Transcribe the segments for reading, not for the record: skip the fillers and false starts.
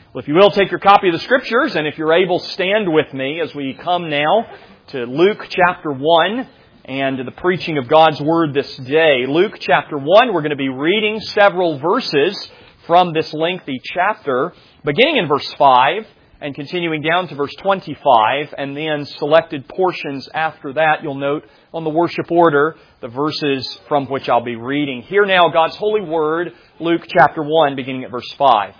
Well, if you will, take your copy of the Scriptures, and if you're able, stand with me as we come now to Luke chapter 1 and to the preaching of God's Word this day. Luke chapter 1, we're going to be reading several verses from this lengthy chapter, beginning in verse 5 and continuing down to verse 25, and then selected portions after that. You'll note on the worship order the verses from which I'll be reading. Hear now God's holy Word, Luke chapter 1, beginning at verse 5.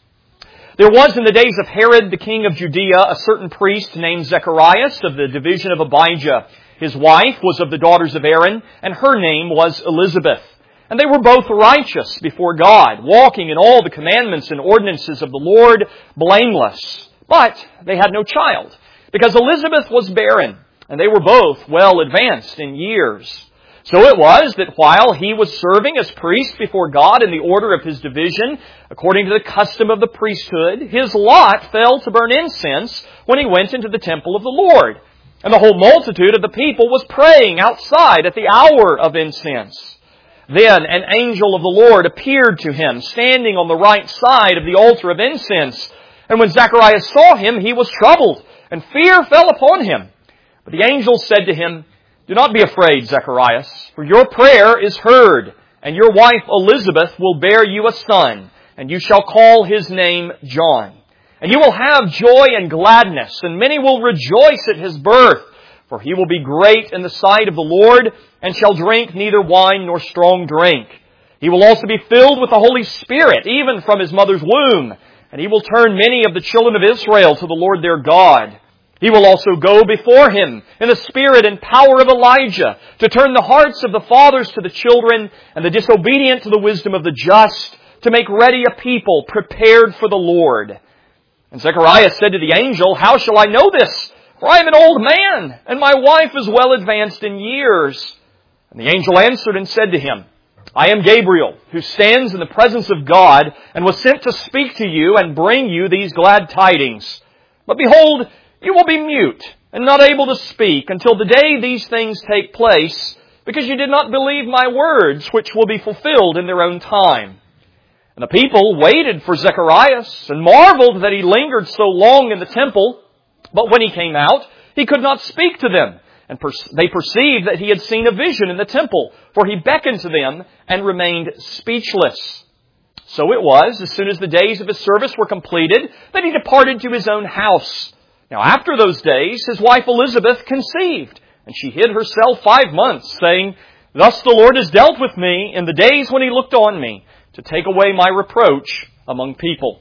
There was in the days of Herod, the king of Judea, a certain priest named Zacharias of the division of Abijah. His wife was of the daughters of Aaron, and her name was Elizabeth. And they were both righteous before God, walking in all the commandments and ordinances of the Lord, blameless. But they had no child, because Elizabeth was barren, and they were both well advanced in years. So it was that while he was serving as priest before God in the order of his division, according to the custom of the priesthood, his lot fell to burn incense when he went into the temple of the Lord. And the whole multitude of the people was praying outside at the hour of incense. Then an angel of the Lord appeared to him, standing on the right side of the altar of incense. And when Zacharias saw him, he was troubled, and fear fell upon him. But the angel said to him, "Do not be afraid, Zacharias, for your prayer is heard, and your wife Elizabeth will bear you a son, and you shall call his name John. And you will have joy and gladness, and many will rejoice at his birth, for he will be great in the sight of the Lord, and shall drink neither wine nor strong drink. He will also be filled with the Holy Spirit, even from his mother's womb, and he will turn many of the children of Israel to the Lord their God. He will also go before him in the spirit and power of Elijah to turn the hearts of the fathers to the children and the disobedient to the wisdom of the just, to make ready a people prepared for the Lord." And Zacharias said to the angel, "How shall I know this? For I am an old man, and my wife is well advanced in years." And the angel answered and said to him, "I am Gabriel, who stands in the presence of God, and was sent to speak to you and bring you these glad tidings. But behold, you will be mute and not able to speak until the day these things take place, because you did not believe my words, which will be fulfilled in their own time." And the people waited for Zacharias and marveled that he lingered so long in the temple. But when he came out, he could not speak to them. And they perceived that he had seen a vision in the temple, for he beckoned to them and remained speechless. So it was, as soon as the days of his service were completed, that he departed to his own house. Now after those days, his wife Elizabeth conceived, and she hid herself 5 months, saying, "Thus the Lord has dealt with me in the days when he looked on me, to take away my reproach among people."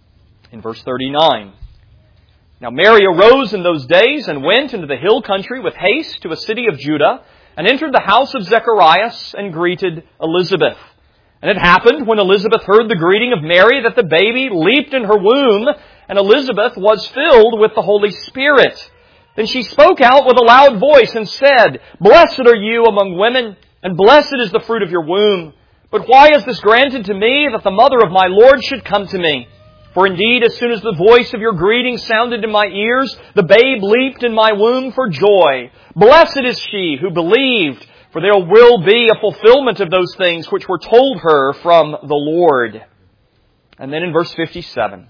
In verse 39, "Now Mary arose in those days and went into the hill country with haste to a city of Judah, and entered the house of Zacharias and greeted Elizabeth. And it happened, when Elizabeth heard the greeting of Mary, that the baby leaped in her womb, and Elizabeth was filled with the Holy Spirit. Then she spoke out with a loud voice and said, 'Blessed are you among women, and blessed is the fruit of your womb. But why is this granted to me, that the mother of my Lord should come to me? For indeed, as soon as the voice of your greeting sounded in my ears, the babe leaped in my womb for joy. Blessed is she who believed, for there will be a fulfillment of those things which were told her from the Lord.'" And then in verse 57,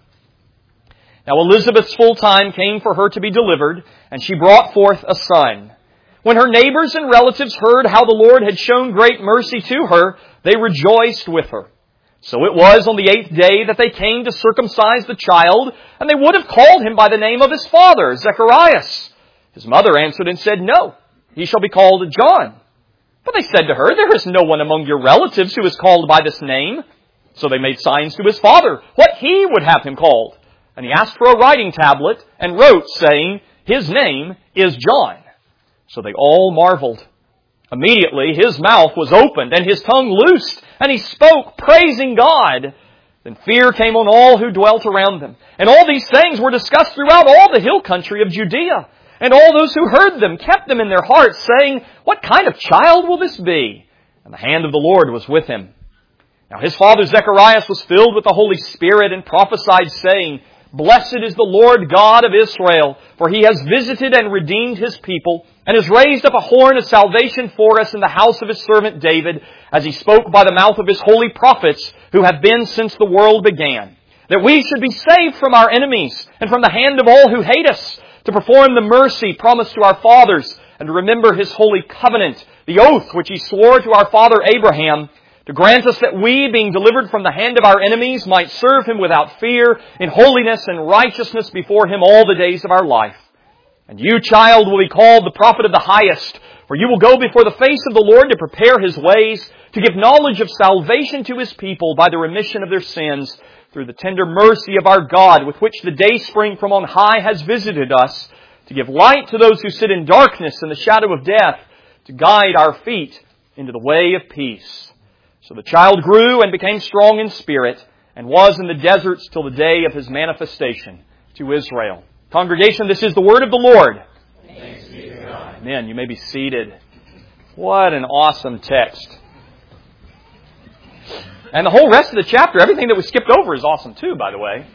"Now Elizabeth's full time came for her to be delivered, and she brought forth a son. When her neighbors and relatives heard how the Lord had shown great mercy to her, they rejoiced with her. So it was on the 8th day that they came to circumcise the child, and they would have called him by the name of his father, Zacharias. His mother answered and said, 'No, he shall be called John.' But they said to her, 'There is no one among your relatives who is called by this name.' So they made signs to his father, what he would have him called. And he asked for a writing tablet, and wrote, saying, 'His name is John.' So they all marveled. Immediately his mouth was opened, and his tongue loosed, and he spoke, praising God. Then fear came on all who dwelt around them. And all these things were discussed throughout all the hill country of Judea. And all those who heard them kept them in their hearts, saying, 'What kind of child will this be?' And the hand of the Lord was with him. Now his father Zacharias was filled with the Holy Spirit, and prophesied, saying, 'Blessed is the Lord God of Israel, for he has visited and redeemed his people, and has raised up a horn of salvation for us in the house of his servant David, as he spoke by the mouth of his holy prophets, who have been since the world began, that we should be saved from our enemies and from the hand of all who hate us, to perform the mercy promised to our fathers, and to remember His holy covenant, the oath which He swore to our father Abraham, to grant us that we, being delivered from the hand of our enemies, might serve Him without fear, in holiness and righteousness before Him all the days of our life. And you, child, will be called the prophet of the highest, for you will go before the face of the Lord to prepare His ways, to give knowledge of salvation to His people by the remission of their sins, through the tender mercy of our God, with which the dayspring from on high has visited us, to give light to those who sit in darkness and the shadow of death, to guide our feet into the way of peace. So the child grew and became strong in spirit, and was in the deserts till the day of His manifestation to Israel. Congregation, this is the word of the Lord. Thanks be to God. Amen. You may be seated. What an awesome text. And the whole rest of the chapter, everything that we skipped over is awesome too, by the way.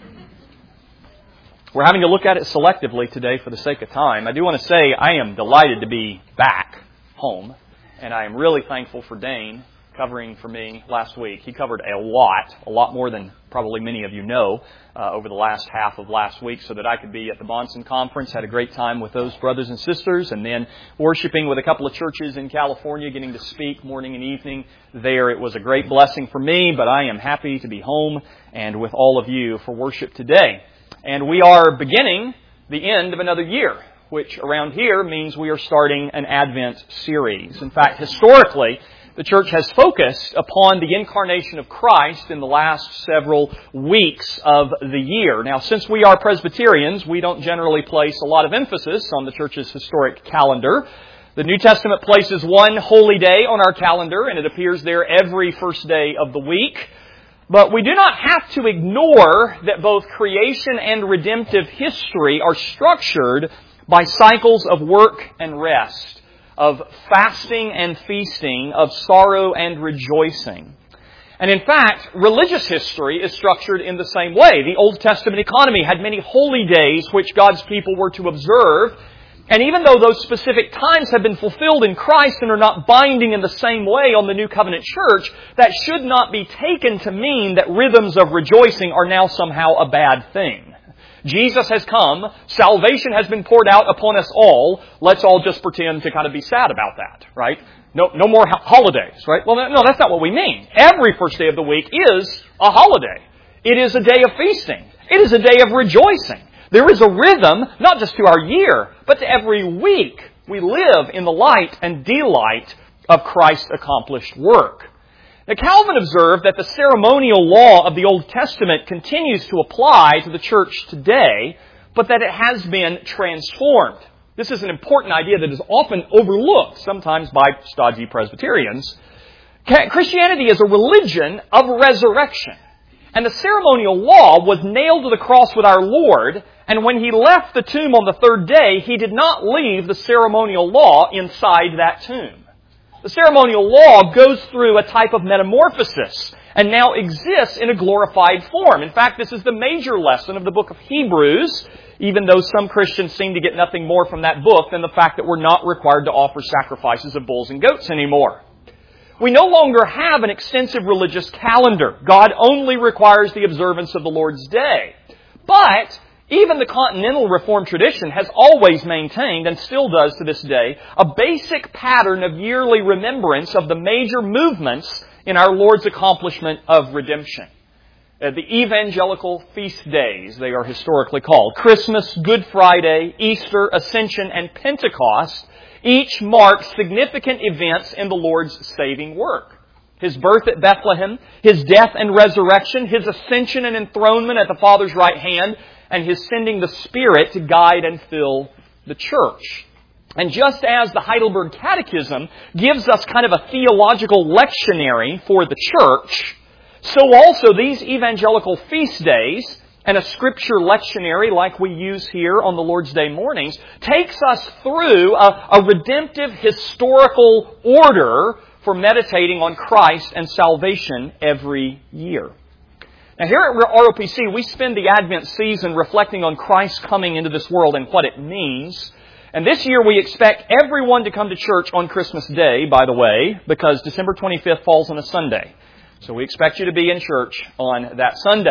We're having to look at it selectively today for the sake of time. I do want to say I am delighted to be back home, and I am really thankful for Dane covering for me last week. He covered a lot more than probably many of you know, over the last half of last week, so that I could be at the Monson Conference. Had a great time with those brothers and sisters, and then worshiping with a couple of churches in California, getting to speak morning and evening there. It was a great blessing for me, but I am happy to be home and with all of you for worship today. And we are beginning the end of another year, which around here means we are starting an Advent series. In fact, historically, the church has focused upon the incarnation of Christ in the last several weeks of the year. Now, since we are Presbyterians, we don't generally place a lot of emphasis on the church's historic calendar. The New Testament places one holy day on our calendar, and it appears there every first day of the week. But we do not have to ignore that both creation and redemptive history are structured by cycles of work and rest, of fasting and feasting, of sorrow and rejoicing. And in fact, religious history is structured in the same way. The Old Testament economy had many holy days which God's people were to observe. And even though those specific times have been fulfilled in Christ and are not binding in the same way on the New Covenant Church, that should not be taken to mean that rhythms of rejoicing are now somehow a bad thing. Jesus has come. Salvation has been poured out upon us all. Let's all just pretend to kind of be sad about that, right? No more holidays, right? Well, no, that's not what we mean. Every first day of the week is a holiday. It is a day of feasting. It is a day of rejoicing. There is a rhythm, not just to our year, but to every week. We live in the light and delight of Christ's accomplished work. Now, Calvin observed that the ceremonial law of the Old Testament continues to apply to the church today, but that it has been transformed. This is an important idea that is often overlooked, sometimes by stodgy Presbyterians. Christianity is a religion of resurrection. And the ceremonial law was nailed to the cross with our Lord, and when He left the tomb on the third day, He did not leave the ceremonial law inside that tomb. The ceremonial law goes through a type of metamorphosis and now exists in a glorified form. In fact, this is the major lesson of the book of Hebrews, even though some Christians seem to get nothing more from that book than the fact that we're not required to offer sacrifices of bulls and goats anymore. We no longer have an extensive religious calendar. God only requires the observance of the Lord's Day. But even the continental Reformed tradition has always maintained, and still does to this day, a basic pattern of yearly remembrance of the major movements in our Lord's accomplishment of redemption. The evangelical feast days, they are historically called. Christmas, Good Friday, Easter, Ascension, and Pentecost each mark significant events in the Lord's saving work. His birth at Bethlehem, His death and resurrection, His ascension and enthronement at the Father's right hand, and His sending the Spirit to guide and fill the church. And just as the Heidelberg Catechism gives us kind of a theological lectionary for the church, so also these evangelical feast days and a Scripture lectionary like we use here on the Lord's Day mornings takes us through a redemptive historical order for meditating on Christ and salvation every year. Now here at ROPC, we spend the Advent season reflecting on Christ's coming into this world and what it means. And this year we expect everyone to come to church on Christmas Day, by the way, because December 25th falls on a Sunday. So we expect you to be in church on that Sunday.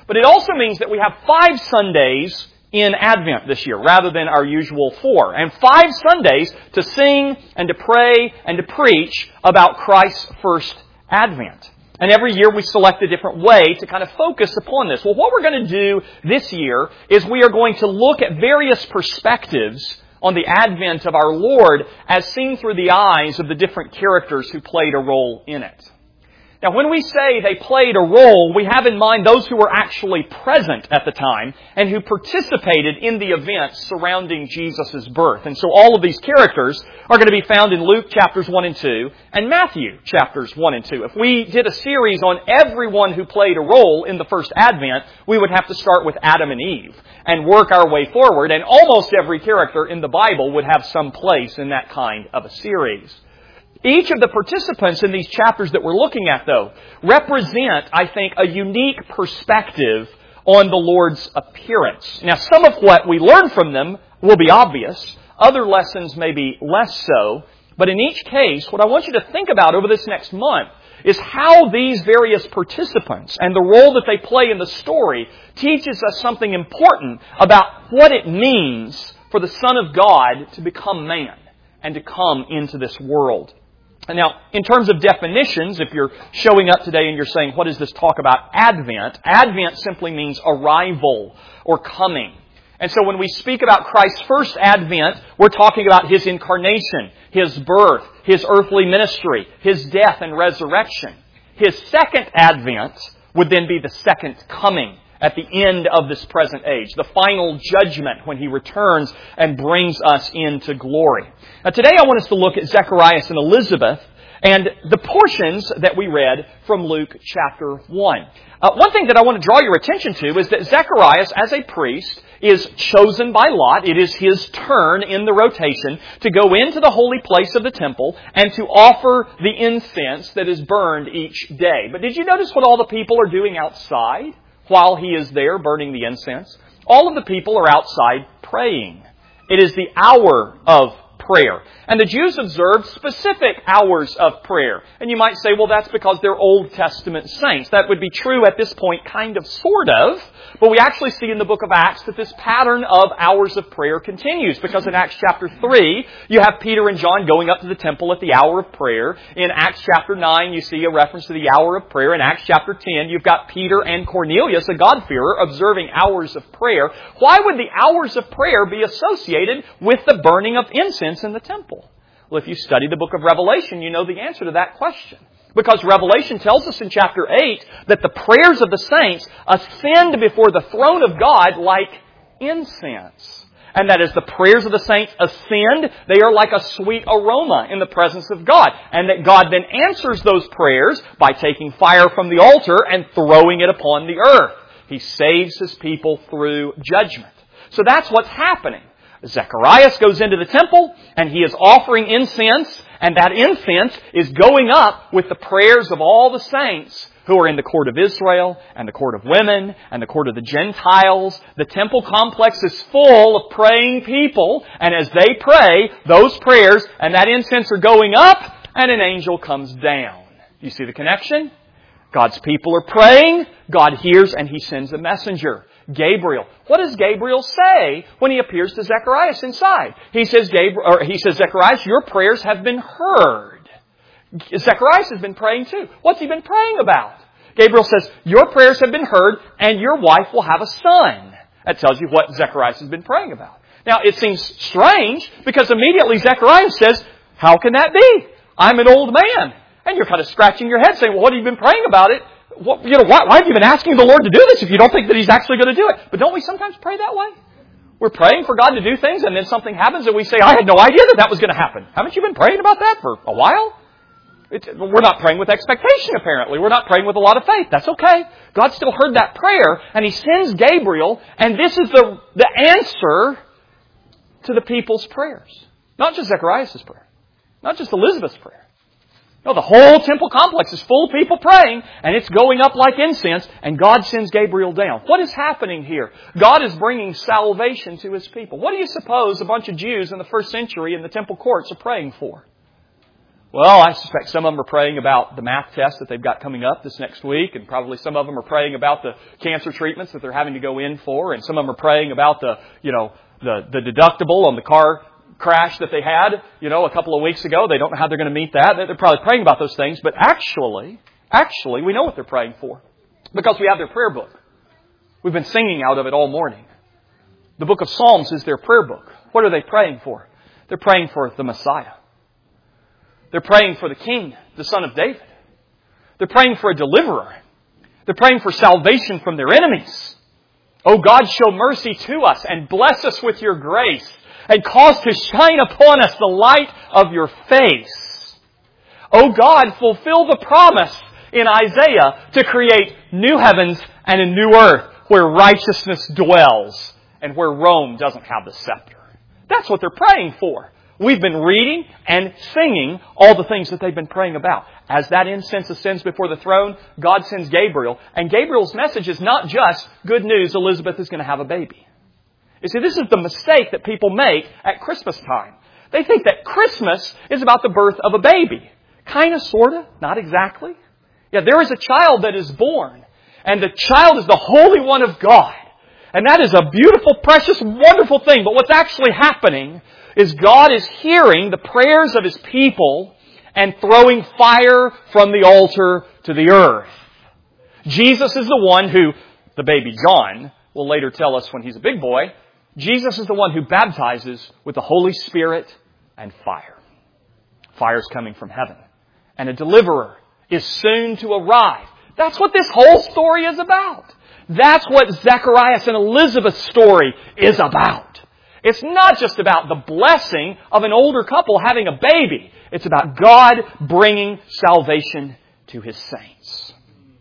But it also means that we have 5 Sundays in Advent this year, rather than our usual 4. And 5 Sundays to sing and to pray and to preach about Christ's first Advent. And every year we select a different way to kind of focus upon this. Well, what we're going to do this year is we are going to look at various perspectives on the advent of our Lord as seen through the eyes of the different characters who played a role in it. Now, when we say they played a role, we have in mind those who were actually present at the time and who participated in the events surrounding Jesus' birth. And so all of these characters are going to be found in Luke chapters 1 and 2 and Matthew chapters 1 and 2. If we did a series on everyone who played a role in the first Advent, we would have to start with Adam and Eve and work our way forward, and almost every character in the Bible would have some place in that kind of a series. Each of the participants in these chapters that we're looking at, though, represent, I think, a unique perspective on the Lord's appearance. Now, some of what we learn from them will be obvious. Other lessons may be less so. But in each case, what I want you to think about over this next month is how these various participants and the role that they play in the story teaches us something important about what it means for the Son of God to become man and to come into this world. And now, in terms of definitions, if you're showing up today and you're saying, what does this talk about Advent? Advent simply means arrival or coming. And so when we speak about Christ's first Advent, we're talking about His incarnation, His birth, His earthly ministry, His death and resurrection. His second Advent would then be the second coming at the end of this present age, the final judgment when He returns and brings us into glory. Now today I want us to look at Zacharias and Elizabeth and the portions that we read from Luke chapter 1. One thing that I want to draw your attention to is that Zacharias, as a priest, is chosen by Lot. It is his turn in the rotation to go into the holy place of the temple and to offer the incense that is burned each day. But did you notice what all the people are doing outside while he is there burning the incense? All of the people are outside praying. It is the hour of prayer. And the Jews observed specific hours of prayer. And you might say, well, that's because they're Old Testament saints. That would be true at this point, kind of, sort of. But we actually see in the book of Acts that this pattern of hours of prayer continues. Because in Acts chapter 3, you have Peter and John going up to the temple at the hour of prayer. In Acts chapter 9, you see a reference to the hour of prayer. In Acts chapter 10, you've got Peter and Cornelius, a God-fearer, observing hours of prayer. Why would the hours of prayer be associated with the burning of incense in the temple? Well, if you study the book of Revelation, you know the answer to that question. Because Revelation tells us in chapter 8 that the prayers of the saints ascend before the throne of God like incense. And that as the prayers of the saints ascend, they are like a sweet aroma in the presence of God. And that God then answers those prayers by taking fire from the altar and throwing it upon the earth. He saves His people through judgment. So that's what's happening. Zacharias goes into the temple and he is offering incense, and that incense is going up with the prayers of all the saints who are in the court of Israel and the court of women and the court of the Gentiles. The temple complex is full of praying people, and as they pray, those prayers and that incense are going up, and an angel comes down. Do you see the connection? God's people are praying, God hears, and He sends a messenger, Gabriel. What does Gabriel say when he appears to Zacharias inside? He says, Zacharias, your prayers have been heard. Zacharias has been praying too. What's he been praying about? Gabriel says, your prayers have been heard, and your wife will have a son. That tells you what Zacharias has been praying about. Now, it seems strange, because immediately Zacharias says, how can that be? I'm an old man. And you're kind of scratching your head saying, well, what have you been praying about it? Why have you been asking the Lord to do this if you don't think that He's actually going to do it? But don't we sometimes pray that way? We're praying for God to do things, and then something happens and we say, I had no idea that was going to happen. Haven't you been praying about that for a while? We're not praying with expectation, apparently. We're not praying with a lot of faith. That's okay. God still heard that prayer, and He sends Gabriel, and this is the answer to the people's prayers. Not just Zacharias' prayer. Not just Elizabeth's prayer. No, the whole temple complex is full of people praying, and it's going up like incense, and God sends Gabriel down. What is happening here? God is bringing salvation to His people. What do you suppose a bunch of Jews in the first century in the temple courts are praying for? Well, I suspect some of them are praying about the math test that they've got coming up this next week, and probably some of them are praying about the cancer treatments that they're having to go in for, and some of them are praying about the deductible on the car crash that they had, a couple of weeks ago. They don't know how they're going to meet that. They're probably praying about those things, but actually, we know what they're praying for because we have their prayer book. We've been singing out of it all morning. The book of Psalms is their prayer book. What are they praying for? They're praying for the Messiah. They're praying for the King, the Son of David. They're praying for a deliverer. They're praying for salvation from their enemies. Oh God, show mercy to us and bless us with your grace and cause to shine upon us the light of your face. Oh God, fulfill the promise in Isaiah to create new heavens and a new earth where righteousness dwells and where Rome doesn't have the scepter. That's what they're praying for. We've been reading and singing all the things that they've been praying about. As that incense ascends before the throne, God sends Gabriel. And Gabriel's message is not just good news, Elizabeth is going to have a baby. You see, this is the mistake that people make at Christmas time. They think that Christmas is about the birth of a baby. Kind of, sort of, not exactly. Yeah, there is a child that is born. And the child is the Holy One of God. And that is a beautiful, precious, wonderful thing. But what's actually happening is God is hearing the prayers of His people and throwing fire from the altar to the earth. Jesus is the one who, the baby John will later tell us when he's a big boy, Jesus is the one who baptizes with the Holy Spirit and fire. Fire is coming from heaven. And a deliverer is soon to arrive. That's what this whole story is about. That's what Zacharias and Elizabeth's story is about. It's not just about the blessing of an older couple having a baby. It's about God bringing salvation to His saints.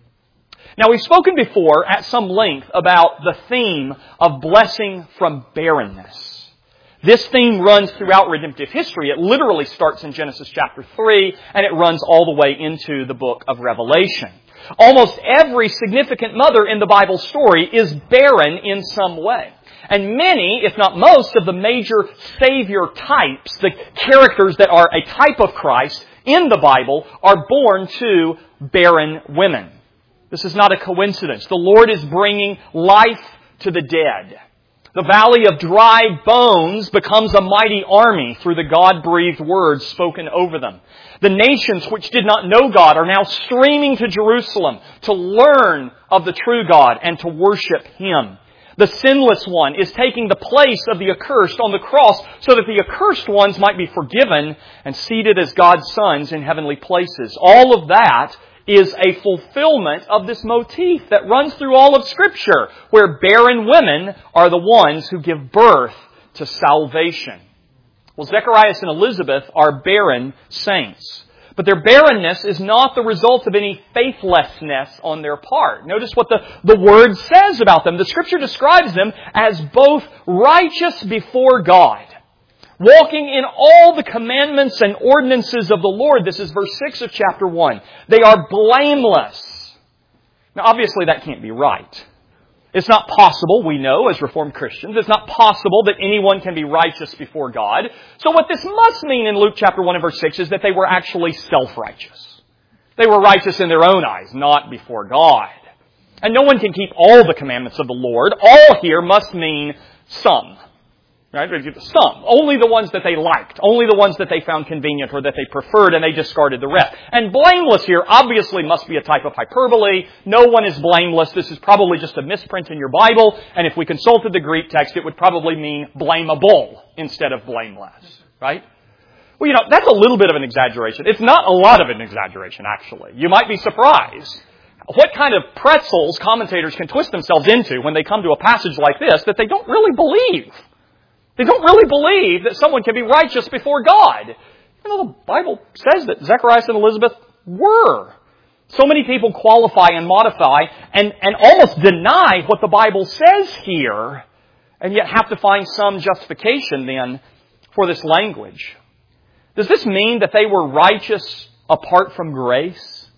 Now, we've spoken before at some length about the theme of blessing from barrenness. This theme runs throughout redemptive history. It literally starts in Genesis chapter 3, and it runs all the way into the book of Revelation. Almost every significant mother in the Bible story is barren in some way. And many, if not most, of the major Savior types, the characters that are a type of Christ in the Bible, are born to barren women. This is not a coincidence. The Lord is bringing life to the dead. The valley of dry bones becomes a mighty army through the God-breathed words spoken over them. The nations which did not know God are now streaming to Jerusalem to learn of the true God and to worship Him. The sinless one is taking the place of the accursed on the cross so that the accursed ones might be forgiven and seated as God's sons in heavenly places. All of that is a fulfillment of this motif that runs through all of Scripture, where barren women are the ones who give birth to salvation. Well, Zacharias and Elizabeth are barren saints. But their barrenness is not the result of any faithlessness on their part. Notice what the Word says about them. The Scripture describes them as both righteous before God, walking in all the commandments and ordinances of the Lord. This is verse 6 of chapter 1. They are blameless. Now, obviously, that can't be right. It's not possible, we know, as Reformed Christians, it's not possible that anyone can be righteous before God. So what this must mean in Luke chapter 1 and verse 6 is that they were actually self-righteous. They were righteous in their own eyes, not before God. And no one can keep all the commandments of the Lord. All here must mean some. Right? Some. Only the ones that they liked. Only the ones that they found convenient or that they preferred, and they discarded the rest. And blameless here obviously must be a type of hyperbole. No one is blameless. This is probably just a misprint in your Bible. And if we consulted the Greek text, it would probably mean blamable instead of blameless. Right? Well, that's a little bit of an exaggeration. It's not a lot of an exaggeration, actually. You might be surprised what kind of pretzels commentators can twist themselves into when they come to a passage like this that they don't really believe. They don't really believe that someone can be righteous before God. The Bible says that Zacharias and Elizabeth were. So many people qualify and modify and almost deny what the Bible says here, and yet have to find some justification then for this language. Does this mean that they were righteous apart from grace?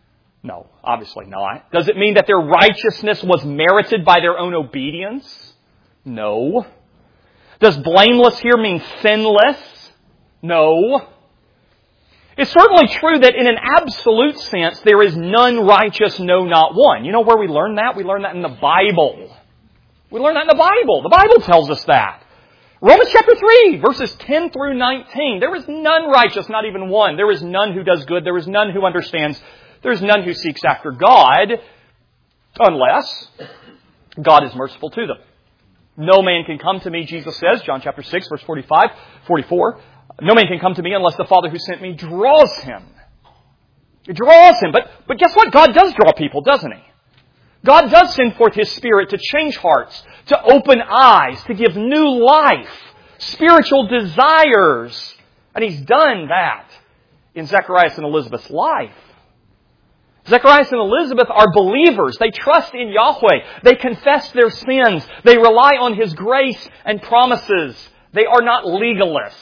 No, obviously not. Does it mean that their righteousness was merited by their own obedience? No. Does blameless here mean sinless? No. It's certainly true that in an absolute sense, there is none righteous, no, not one. You know where we learn that? We learn that in the Bible. We learn that in the Bible. The Bible tells us that. Romans chapter 3, verses 10 through 19. There is none righteous, not even one. There is none who does good. There is none who understands. There is none who seeks after God, unless God is merciful to them. No man can come to me, Jesus says, John chapter 6, verse 44. No man can come to me unless the Father who sent me draws him. It draws him. But guess what? God does draw people, doesn't He? God does send forth His Spirit to change hearts, to open eyes, to give new life, spiritual desires. And He's done that in Zacharias and Elizabeth's life. Zacharias and Elizabeth are believers. They trust in Yahweh. They confess their sins. They rely on His grace and promises. They are not legalists.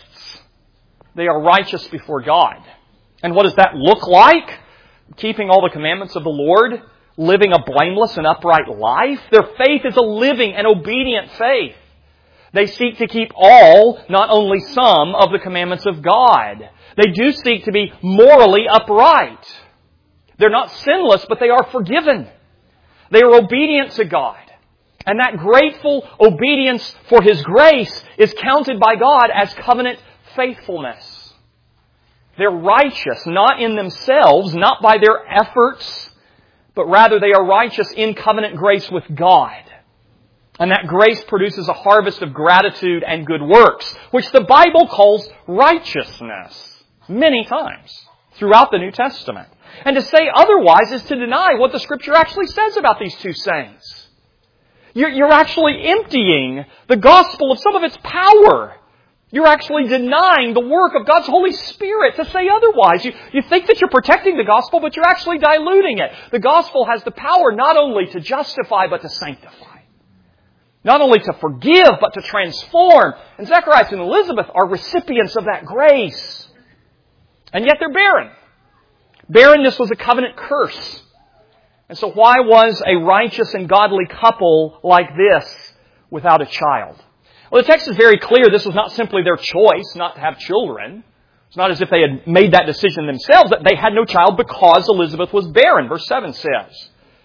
They are righteous before God. And what does that look like? Keeping all the commandments of the Lord, living a blameless and upright life. Their faith is a living and obedient faith. They seek to keep all, not only some, of the commandments of God. They do seek to be morally upright. They're not sinless, but they are forgiven. They are obedient to God. And that grateful obedience for His grace is counted by God as covenant faithfulness. They're righteous, not in themselves, not by their efforts, but rather they are righteous in covenant grace with God. And that grace produces a harvest of gratitude and good works, which the Bible calls righteousness many times throughout the New Testament. And to say otherwise is to deny what the Scripture actually says about these two saints. You're actually emptying the gospel of some of its power. You're actually denying the work of God's Holy Spirit to say otherwise. You think that you're protecting the gospel, but you're actually diluting it. The gospel has the power not only to justify, but to sanctify. Not only to forgive, but to transform. And Zacharias and Elizabeth are recipients of that grace. And yet they're barren. Barrenness was a covenant curse. And so why was a righteous and godly couple like this without a child? Well, the text is very clear. This was not simply their choice not to have children. It's not as if they had made that decision themselves, that they had no child because Elizabeth was barren. Verse 7 says,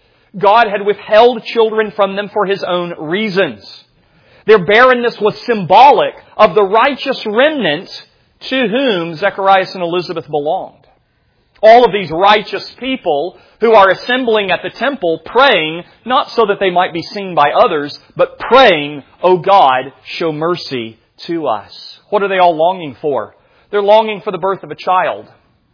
God had withheld children from them for His own reasons. Their barrenness was symbolic of the righteous remnant to whom Zacharias and Elizabeth belonged. All of these righteous people who are assembling at the temple praying, not so that they might be seen by others, but praying, "O God, show mercy to us." What are they all longing for? They're longing for the birth of a child,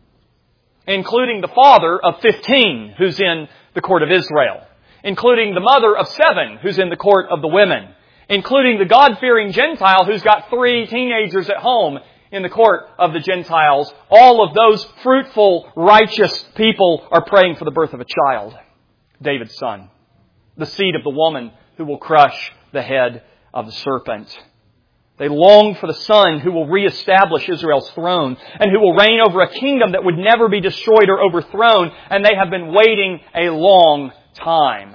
including the father of 15 who's in the court of Israel, including the mother of 7 who's in the court of the women, including the God-fearing Gentile who's got 3 teenagers at home in the court of the Gentiles. All of those fruitful, righteous people are praying for the birth of a child, David's son, the seed of the woman who will crush the head of the serpent. They long for the Son who will reestablish Israel's throne and who will reign over a kingdom that would never be destroyed or overthrown, and they have been waiting a long time.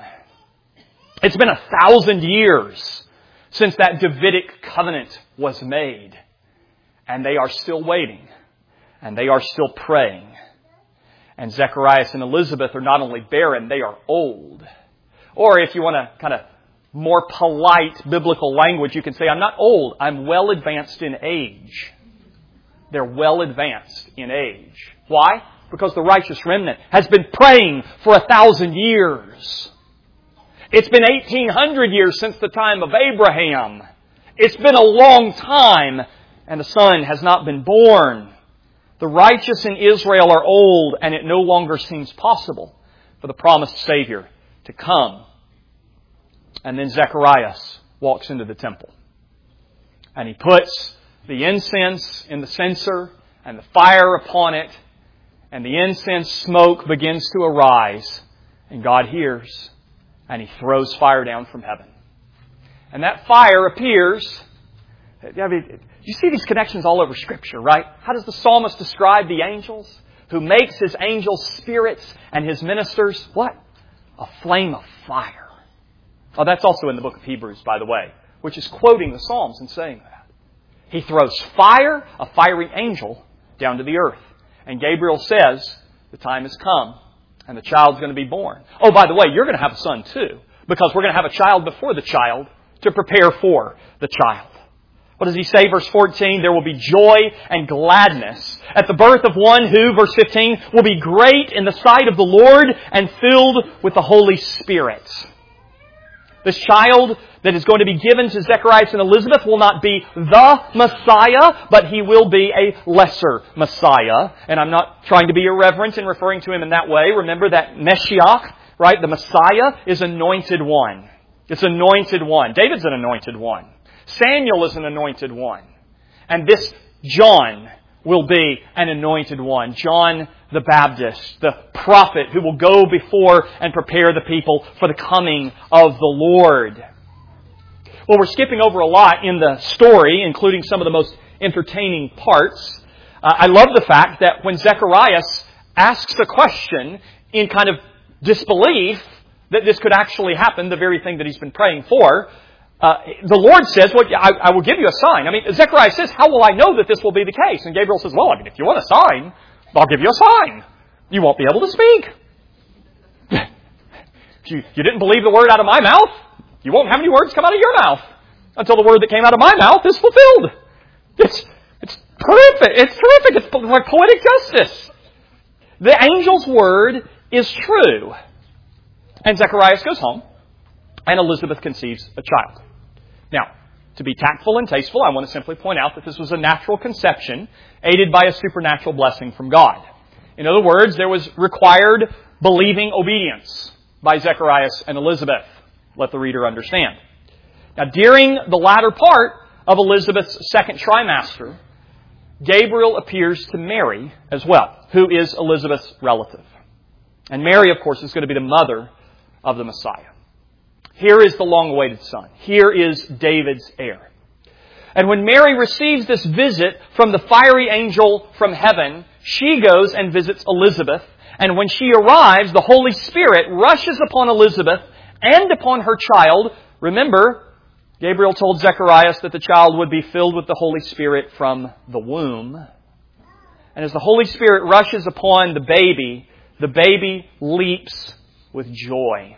It's been 1,000 years since that Davidic covenant was made. And they are still waiting. And they are still praying. And Zacharias and Elizabeth are not only barren, they are old. Or if you want to kind of more polite biblical language, you can say, I'm not old, I'm well advanced in age. They're well advanced in age. Why? Because the righteous remnant has been praying for 1,000 years. It's been 1,800 years since the time of Abraham. It's been a long time. And the Son has not been born. The righteous in Israel are old, and it no longer seems possible for the promised Savior to come. And then Zacharias walks into the temple. And he puts the incense in the censer and the fire upon it. And the incense smoke begins to arise. And God hears. And He throws fire down from heaven. And that fire appears. You see these connections all over Scripture, right? How does the psalmist describe the angels? Who makes His angels spirits and His ministers, what? A flame of fire. Oh, that's also in the book of Hebrews, by the way, which is quoting the Psalms and saying that. He throws fire, a fiery angel, down to the earth. And Gabriel says, the time has come, and the child's going to be born. Oh, by the way, you're going to have a son too, because we're going to have a child before the child to prepare for the child. What does he say? Verse 14, there will be joy and gladness at the birth of one who, verse 15, will be great in the sight of the Lord and filled with the Holy Spirit. This child that is going to be given to Zacharias and Elizabeth will not be the Messiah, but he will be a lesser Messiah. And I'm not trying to be irreverent in referring to him in that way. Remember that Meshiach, right? The Messiah is anointed one. It's anointed one. David's an anointed one. Samuel is an anointed one. And this John will be an anointed one. John the Baptist, the prophet who will go before and prepare the people for the coming of the Lord. Well, we're skipping over a lot in the story, including some of the most entertaining parts. I love the fact that when Zacharias asks a question in kind of disbelief that this could actually happen, the very thing that he's been praying for, the Lord says, well, I will give you a sign. I mean, Zechariah says, how will I know that this will be the case? And Gabriel says, well, I mean, if you want a sign, I'll give you a sign. You won't be able to speak. If you didn't believe the word out of my mouth, you won't have any words come out of your mouth until the word that came out of my mouth is fulfilled. It's perfect. It's terrific. It's like poetic justice. The angel's word is true. And Zacharias goes home, and Elizabeth conceives a child. Now, to be tactful and tasteful, I want to simply point out that this was a natural conception aided by a supernatural blessing from God. In other words, there was required believing obedience by Zacharias and Elizabeth. Let the reader understand. Now, during the latter part of Elizabeth's second trimester, Gabriel appears to Mary as well, who is Elizabeth's relative. And Mary, of course, is going to be the mother of the Messiah. Here is the long-awaited son. Here is David's heir. And when Mary receives this visit from the fiery angel from heaven, she goes and visits Elizabeth. And when she arrives, the Holy Spirit rushes upon Elizabeth and upon her child. Remember, Gabriel told Zacharias that the child would be filled with the Holy Spirit from the womb. And as the Holy Spirit rushes upon the baby leaps with joy.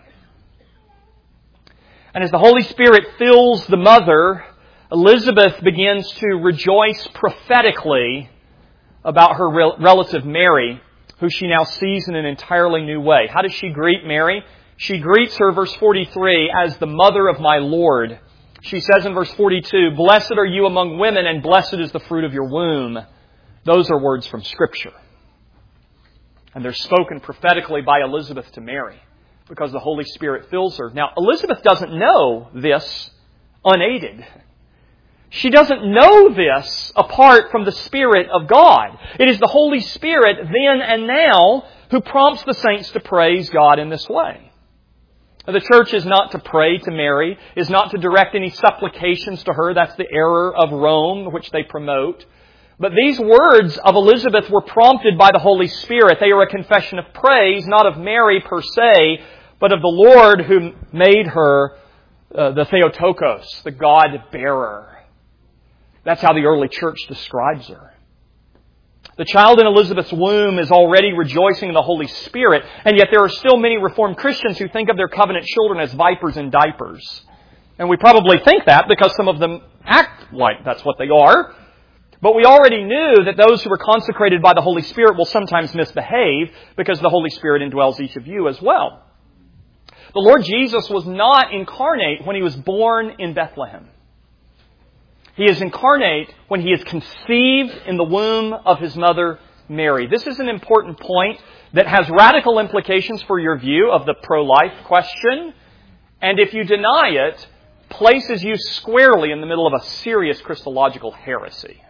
And as the Holy Spirit fills the mother, Elizabeth begins to rejoice prophetically about her relative Mary, who she now sees in an entirely new way. How does she greet Mary? She greets her, verse 43, as the mother of my Lord. She says in verse 42, "Blessed are you among women, and blessed is the fruit of your womb." Those are words from Scripture. And they're spoken prophetically by Elizabeth to Mary, because the Holy Spirit fills her. Now, Elizabeth doesn't know this unaided. She doesn't know this apart from the Spirit of God. It is the Holy Spirit then and now who prompts the saints to praise God in this way. Now, the church is not to pray to Mary, is not to direct any supplications to her. That's the error of Rome, which they promote. But these words of Elizabeth were prompted by the Holy Spirit. They are a confession of praise, not of Mary per se, but of the Lord who made her the Theotokos, the God-bearer. That's how the early church describes her. The child in Elizabeth's womb is already rejoicing in the Holy Spirit, and yet there are still many Reformed Christians who think of their covenant children as vipers in diapers. And we probably think that because some of them act like that's what they are. But we already knew that those who are consecrated by the Holy Spirit will sometimes misbehave because the Holy Spirit indwells each of you as well. The Lord Jesus was not incarnate when He was born in Bethlehem. He is incarnate when He is conceived in the womb of His mother, Mary. This is an important point that has radical implications for your view of the pro-life question. And if you deny it, places you squarely in the middle of a serious Christological heresy.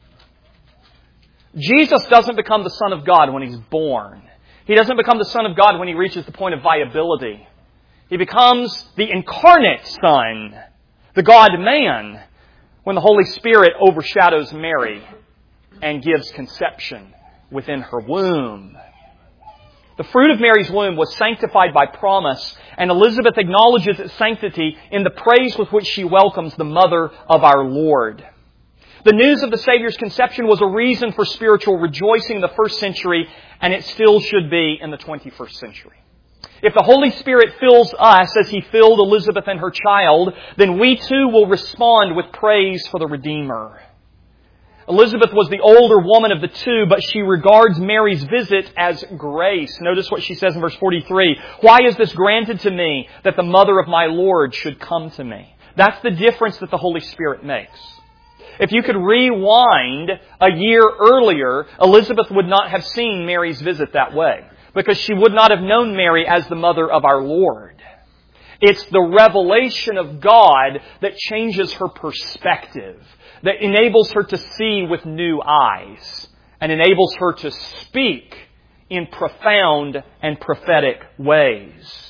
Jesus doesn't become the Son of God when He's born. He doesn't become the Son of God when He reaches the point of viability. He becomes the incarnate Son, the God-man, when the Holy Spirit overshadows Mary and gives conception within her womb. The fruit of Mary's womb was sanctified by promise, and Elizabeth acknowledges its sanctity in the praise with which she welcomes the mother of our Lord. The news of the Savior's conception was a reason for spiritual rejoicing in the first century, and it still should be in the 21st century. If the Holy Spirit fills us as He filled Elizabeth and her child, then we too will respond with praise for the Redeemer. Elizabeth was the older woman of the two, but she regards Mary's visit as grace. Notice what she says in verse 43. Why is this granted to me that the mother of my Lord should come to me? That's the difference that the Holy Spirit makes. If you could rewind a year earlier, Elizabeth would not have seen Mary's visit that way, because she would not have known Mary as the mother of our Lord. It's the revelation of God that changes her perspective, that enables her to see with new eyes, and enables her to speak in profound and prophetic ways.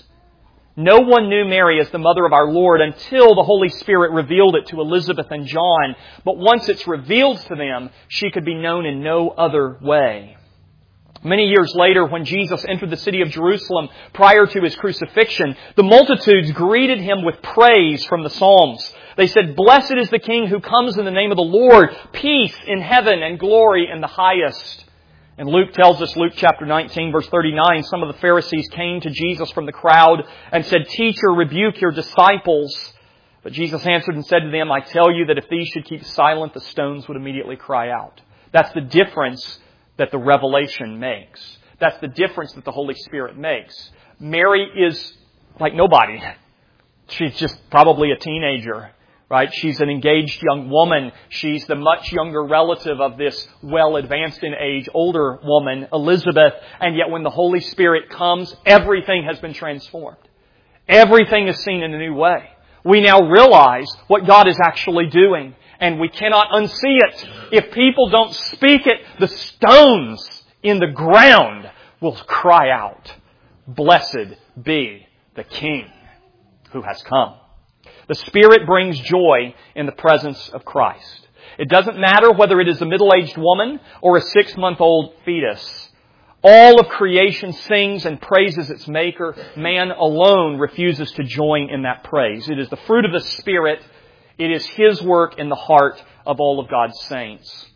No one knew Mary as the mother of our Lord until the Holy Spirit revealed it to Elizabeth and John. But once it's revealed to them, she could be known in no other way. Many years later, when Jesus entered the city of Jerusalem prior to His crucifixion, the multitudes greeted Him with praise from the Psalms. They said, "Blessed is the King who comes in the name of the Lord, peace in heaven and glory in the highest." And Luke tells us, Luke chapter 19, verse 39, some of the Pharisees came to Jesus from the crowd and said, "Teacher, rebuke your disciples." But Jesus answered and said to them, "I tell you that if these should keep silent, the stones would immediately cry out." That's the difference that the revelation makes. That's the difference that the Holy Spirit makes. Mary is like nobody. She's just probably a teenager. Right? She's an engaged young woman. She's the much younger relative of this well advanced in age older woman, Elizabeth. And yet when the Holy Spirit comes, everything has been transformed. Everything is seen in a new way. We now realize what God is actually doing, and we cannot unsee it. If people don't speak it, the stones in the ground will cry out, "Blessed be the King who has come." The Spirit brings joy in the presence of Christ. It doesn't matter whether it is a middle-aged woman or a 6-month-old fetus. All of creation sings and praises its Maker. Man alone refuses to join in that praise. It is the fruit of the Spirit. It is His work in the heart of all of God's saints.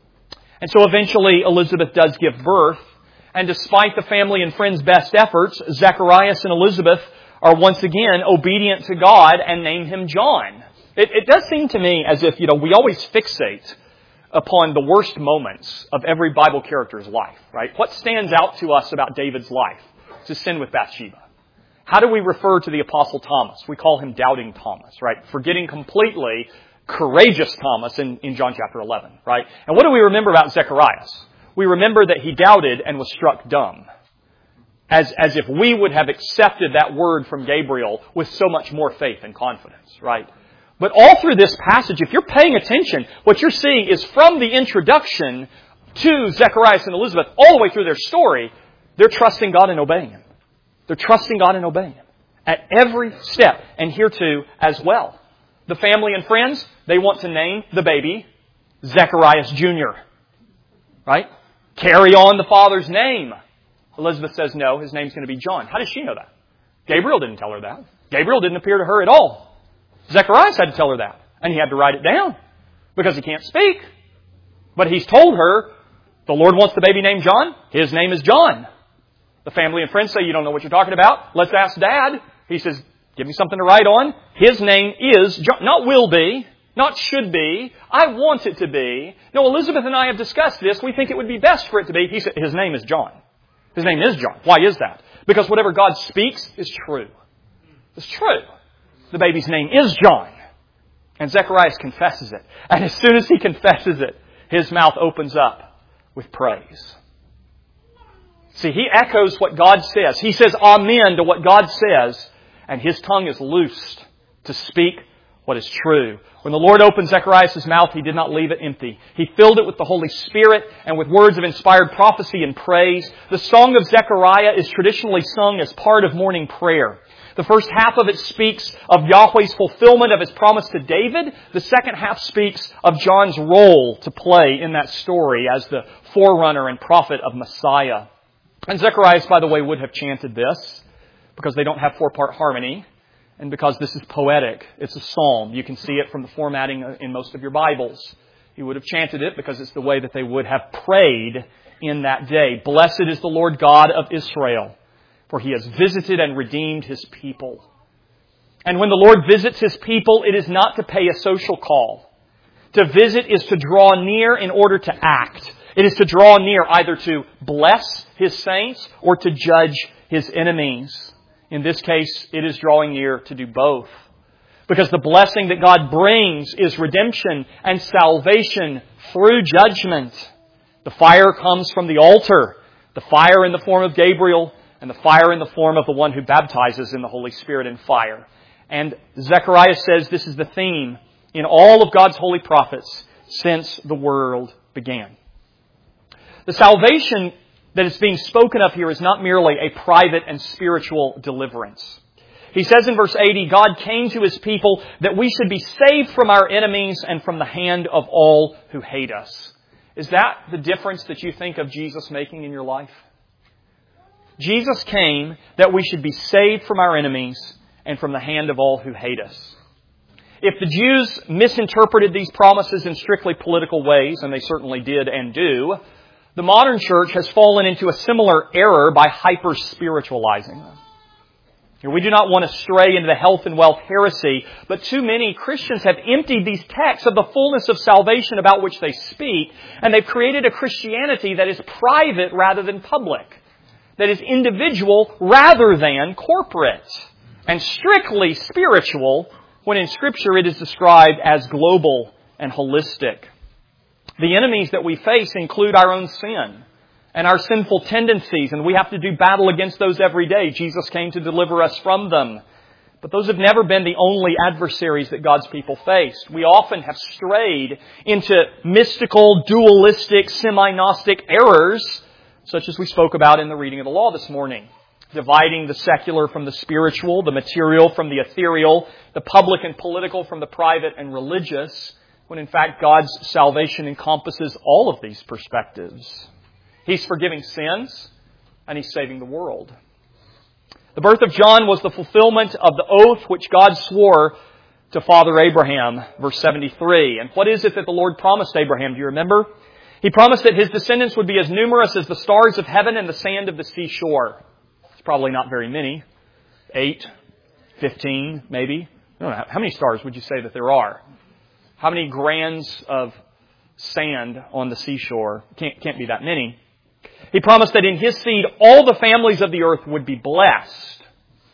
And so eventually Elizabeth does give birth. And despite the family and friends' best efforts, Zacharias and Elizabeth are once again obedient to God and name him John. It does seem to me as if, we always fixate upon the worst moments of every Bible character's life, right? What stands out to us about David's life? It's his sin with Bathsheba. How do we refer to the Apostle Thomas? We call him Doubting Thomas, right? Forgetting completely Courageous Thomas in John chapter 11, right? And what do we remember about Zacharias? We remember that he doubted and was struck dumb. As if we would have accepted that word from Gabriel with so much more faith and confidence, right? But all through this passage, if you're paying attention, what you're seeing is from the introduction to Zacharias and Elizabeth, all the way through their story, they're trusting God and obeying Him. They're trusting God and obeying Him at every step, and here too as well. The family and friends, they want to name the baby Zacharias Jr., right? Carry on the father's name. Elizabeth says, no, his name's going to be John. How does she know that? Gabriel didn't tell her that. Gabriel didn't appear to her at all. Zacharias had to tell her that. And he had to write it down because he can't speak. But he's told her, the Lord wants the baby named John. His name is John. The family and friends say, you don't know what you're talking about. Let's ask Dad. He says, give me something to write on. His name is John. Not will be. Not should be. I want it to be. No, Elizabeth and I have discussed this. We think it would be best for it to be. He said, his name is John. His name is John. Why is that? Because whatever God speaks is true. It's true. The baby's name is John. And Zacharias confesses it. And as soon as he confesses it, his mouth opens up with praise. See, he echoes what God says. He says amen to what God says. And his tongue is loosed to speak what is true. When the Lord opened Zacharias' mouth, He did not leave it empty. He filled it with the Holy Spirit and with words of inspired prophecy and praise. The Song of Zechariah is traditionally sung as part of morning prayer. The first half of it speaks of Yahweh's fulfillment of His promise to David. The second half speaks of John's role to play in that story as the forerunner and prophet of Messiah. And Zacharias, by the way, would have chanted this because they don't have 4-part harmony. And because this is poetic, it's a psalm. You can see it from the formatting in most of your Bibles. He would have chanted it because it's the way that they would have prayed in that day. Blessed is the Lord God of Israel, for He has visited and redeemed His people. And when the Lord visits His people, it is not to pay a social call. To visit is to draw near in order to act. It is to draw near either to bless His saints or to judge His enemies. In this case, it is drawing near to do both. Because the blessing that God brings is redemption and salvation through judgment. The fire comes from the altar. The fire in the form of Gabriel and the fire in the form of the one who baptizes in the Holy Spirit and fire. And Zechariah says this is the theme in all of God's holy prophets since the world began. The salvation that is being spoken of here is not merely a private and spiritual deliverance. He says in verse 80, God came to His people that we should be saved from our enemies and from the hand of all who hate us. Is that the difference that you think of Jesus making in your life? Jesus came that we should be saved from our enemies and from the hand of all who hate us. If the Jews misinterpreted these promises in strictly political ways, and they certainly did and do, the modern church has fallen into a similar error by hyper-spiritualizing them. We do not want to stray into the health and wealth heresy, but too many Christians have emptied these texts of the fullness of salvation about which they speak, and they've created a Christianity that is private rather than public, that is individual rather than corporate, and strictly spiritual when in Scripture it is described as global and holistic. The enemies that we face include our own sin and our sinful tendencies, and we have to do battle against those every day. Jesus came to deliver us from them. But those have never been the only adversaries that God's people faced. We often have strayed into mystical, dualistic, semi-Gnostic errors, such as we spoke about in the reading of the law this morning. Dividing the secular from the spiritual, the material from the ethereal, the public and political from the private and religious, when in fact God's salvation encompasses all of these perspectives. He's forgiving sins, and He's saving the world. The birth of John was the fulfillment of the oath which God swore to Father Abraham, verse 73. And what is it that the Lord promised Abraham? Do you remember? He promised that his descendants would be as numerous as the stars of heaven and the sand of the seashore. It's probably not very many. 8, 15, maybe. I don't know. How many stars would you say that there are? How many grains of sand on the seashore? Can't be that many. He promised that in His seed all the families of the earth would be blessed.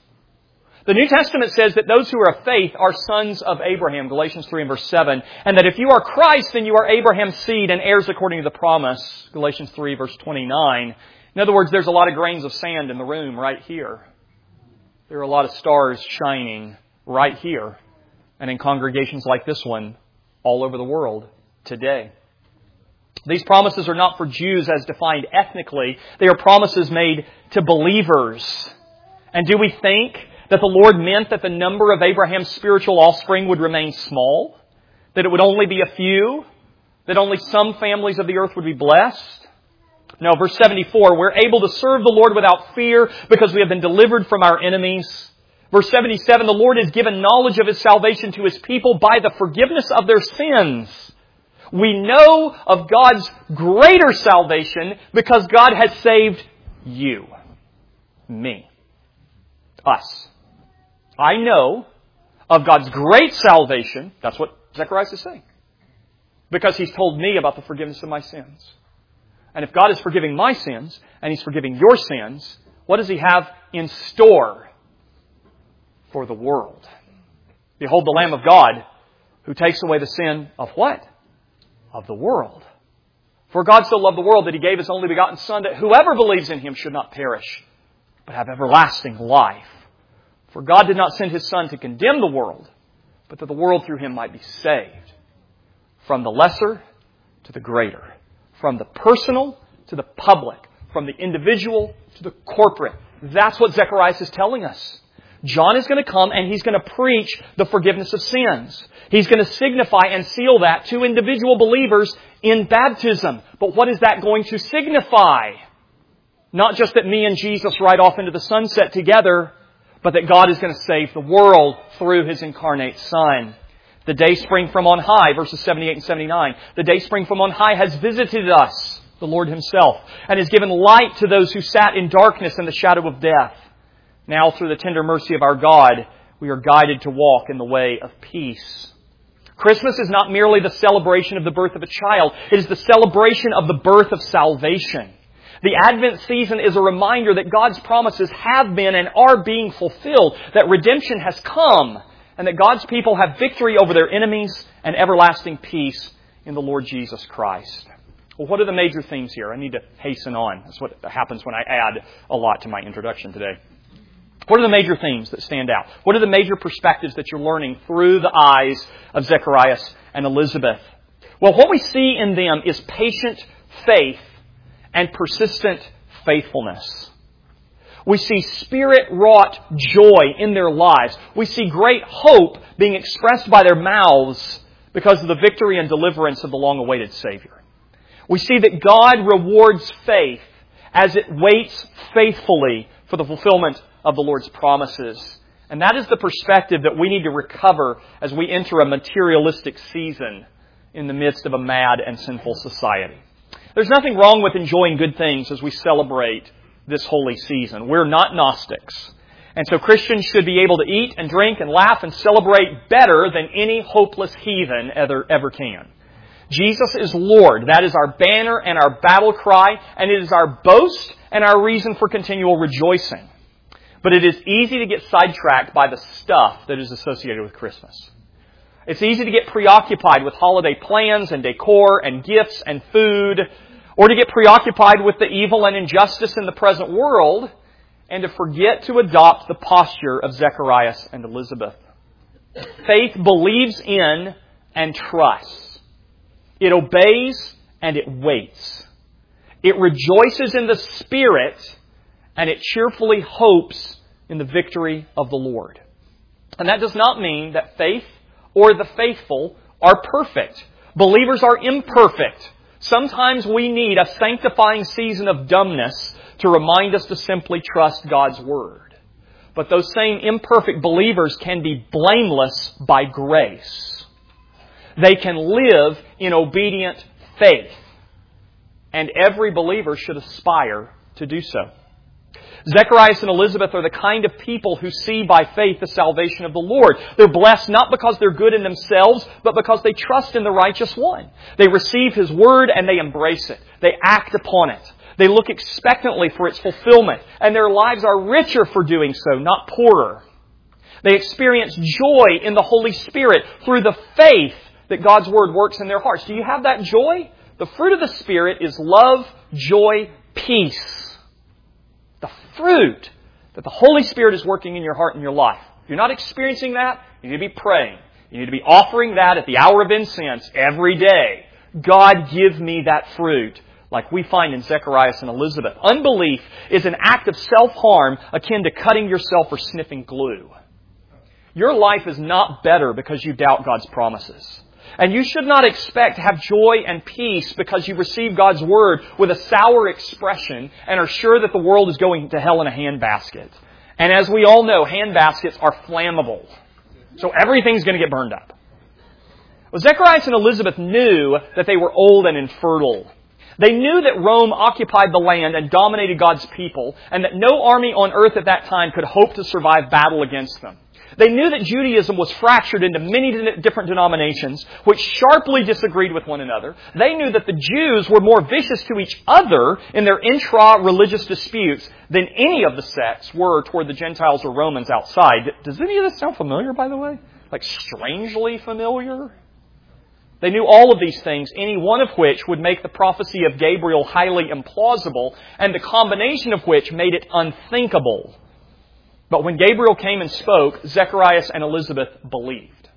The New Testament says that those who are of faith are sons of Abraham, Galatians 3 and verse 7, and that if you are Christ, then you are Abraham's seed and heirs according to the promise, Galatians 3 verse 29. In other words, there's a lot of grains of sand in the room right here. There are a lot of stars shining right here, and in congregations like this one all over the world today. These promises are not for Jews as defined ethnically. They are promises made to believers. And do we think that the Lord meant that the number of Abraham's spiritual offspring would remain small? That it would only be a few? That only some families of the earth would be blessed? No, verse 74, we're able to serve the Lord without fear because we have been delivered from our enemies. Verse 77, the Lord has given knowledge of His salvation to His people by the forgiveness of their sins. We know of God's greater salvation because God has saved you, me, us. I know of God's great salvation. That's what Zechariah is saying. Because He's told me about the forgiveness of my sins. And if God is forgiving my sins and He's forgiving your sins, what does He have in store for the world? Behold the Lamb of God who takes away the sin of what? Of the world. For God so loved the world that He gave His only begotten Son, that whoever believes in Him should not perish, but have everlasting life. For God did not send His Son to condemn the world, but that the world through Him might be saved. From the lesser to the greater. From the personal to the public. From the individual to the corporate. That's what Zechariah is telling us. John is going to come and he's going to preach the forgiveness of sins. He's going to signify and seal that to individual believers in baptism. But what is that going to signify? Not just that me and Jesus ride off into the sunset together, but that God is going to save the world through His incarnate Son. The day spring from on high, verses 78 and 79. The day spring from on high has visited us, the Lord Himself, and has given light to those who sat in darkness and the shadow of death. Now, through the tender mercy of our God, we are guided to walk in the way of peace. Christmas is not merely the celebration of the birth of a child. It is the celebration of the birth of salvation. The Advent season is a reminder that God's promises have been and are being fulfilled, that redemption has come, and that God's people have victory over their enemies and everlasting peace in the Lord Jesus Christ. Well, what are the major themes here? I need to hasten on. That's what happens when I add a lot to my introduction today. What are the major themes that stand out? What are the major perspectives that you're learning through the eyes of Zacharias and Elizabeth? Well, what we see in them is patient faith and persistent faithfulness. We see Spirit-wrought joy in their lives. We see great hope being expressed by their mouths because of the victory and deliverance of the long-awaited Savior. We see that God rewards faith as it waits faithfully for the fulfillment of the Lord's promises. And that is the perspective that we need to recover as we enter a materialistic season in the midst of a mad and sinful society. There's nothing wrong with enjoying good things as we celebrate this holy season. We're not Gnostics. And so Christians should be able to eat and drink and laugh and celebrate better than any hopeless heathen ever can. Jesus is Lord. That is our banner and our battle cry, and it is our boast and our reason for continual rejoicing. But it is easy to get sidetracked by the stuff that is associated with Christmas. It's easy to get preoccupied with holiday plans and decor and gifts and food, or to get preoccupied with the evil and injustice in the present world, and to forget to adopt the posture of Zacharias and Elizabeth. Faith believes in and trusts. It obeys and it waits. It rejoices in the Spirit, and it cheerfully hopes in the victory of the Lord. And that does not mean that faith or the faithful are perfect. Believers are imperfect. Sometimes we need a sanctifying season of dumbness to remind us to simply trust God's Word. But those same imperfect believers can be blameless by grace. They can live in obedient faith. And every believer should aspire to do so. Zacharias and Elizabeth are the kind of people who see by faith the salvation of the Lord. They're blessed not because they're good in themselves, but because they trust in the righteous one. They receive His Word and they embrace it. They act upon it. They look expectantly for its fulfillment, and their lives are richer for doing so, not poorer. They experience joy in the Holy Spirit through the faith that God's Word works in their hearts. Do you have that joy? The fruit of the Spirit is love, joy, peace. The fruit that the Holy Spirit is working in your heart and your life. If you're not experiencing that, you need to be praying. You need to be offering that at the hour of incense every day. God, give me that fruit, like we find in Zacharias and Elizabeth. Unbelief is an act of self-harm akin to cutting yourself or sniffing glue. Your life is not better because you doubt God's promises. And you should not expect to have joy and peace because you receive God's Word with a sour expression and are sure that the world is going to hell in a handbasket. And as we all know, handbaskets are flammable. So everything's going to get burned up. Well, Zacharias and Elizabeth knew that they were old and infertile. They knew that Rome occupied the land and dominated God's people, and that no army on earth at that time could hope to survive battle against them. They knew that Judaism was fractured into many different denominations, which sharply disagreed with one another. They knew that the Jews were more vicious to each other in their intra-religious disputes than any of the sects were toward the Gentiles or Romans outside. Does any of this sound familiar, by the way? Like strangely familiar? They knew all of these things, any one of which would make the prophecy of Gabriel highly implausible, and the combination of which made it unthinkable. But when Gabriel came and spoke, Zacharias and Elizabeth believed.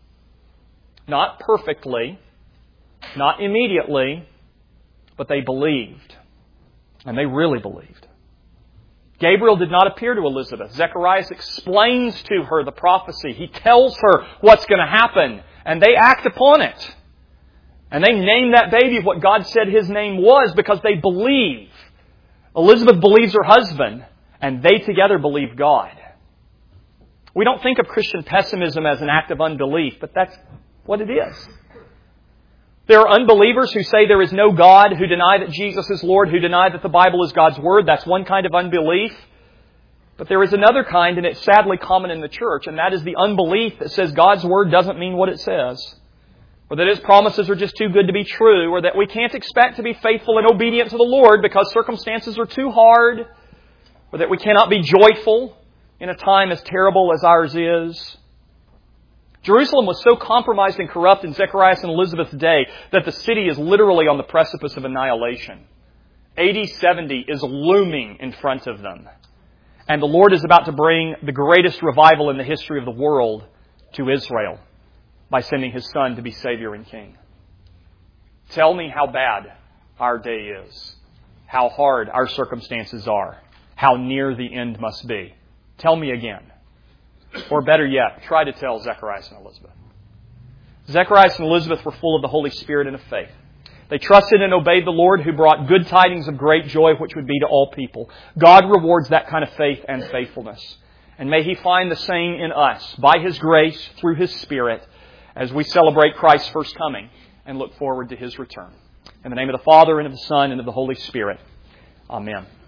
Not perfectly, not immediately, but they believed. And they really believed. Gabriel did not appear to Elizabeth. Zacharias explains to her the prophecy. He tells her what's going to happen, and they act upon it. And they name that baby what God said his name was because they believe. Elizabeth believes her husband, and they together believe God. We don't think of Christian pessimism as an act of unbelief, but that's what it is. There are unbelievers who say there is no God, who deny that Jesus is Lord, who deny that the Bible is God's Word. That's one kind of unbelief. But there is another kind, and it's sadly common in the church, and that is the unbelief that says God's Word doesn't mean what it says, or that His promises are just too good to be true, or that we can't expect to be faithful and obedient to the Lord because circumstances are too hard, or that we cannot be joyful in a time as terrible as ours is. Jerusalem was so compromised and corrupt in Zechariah and Elizabeth's day that the city is literally on the precipice of annihilation. AD 70 is looming in front of them. And the Lord is about to bring the greatest revival in the history of the world to Israel by sending His Son to be Savior and King. Tell me how bad our day is, how hard our circumstances are, how near the end must be. Tell me again. Or better yet, try to tell Zechariah and Elizabeth. Zechariah and Elizabeth were full of the Holy Spirit and of faith. They trusted and obeyed the Lord, who brought good tidings of great joy, which would be to all people. God rewards that kind of faith and faithfulness. And may He find the same in us, by His grace, through His Spirit, as we celebrate Christ's first coming and look forward to His return. In the name of the Father, and of the Son, and of the Holy Spirit. Amen.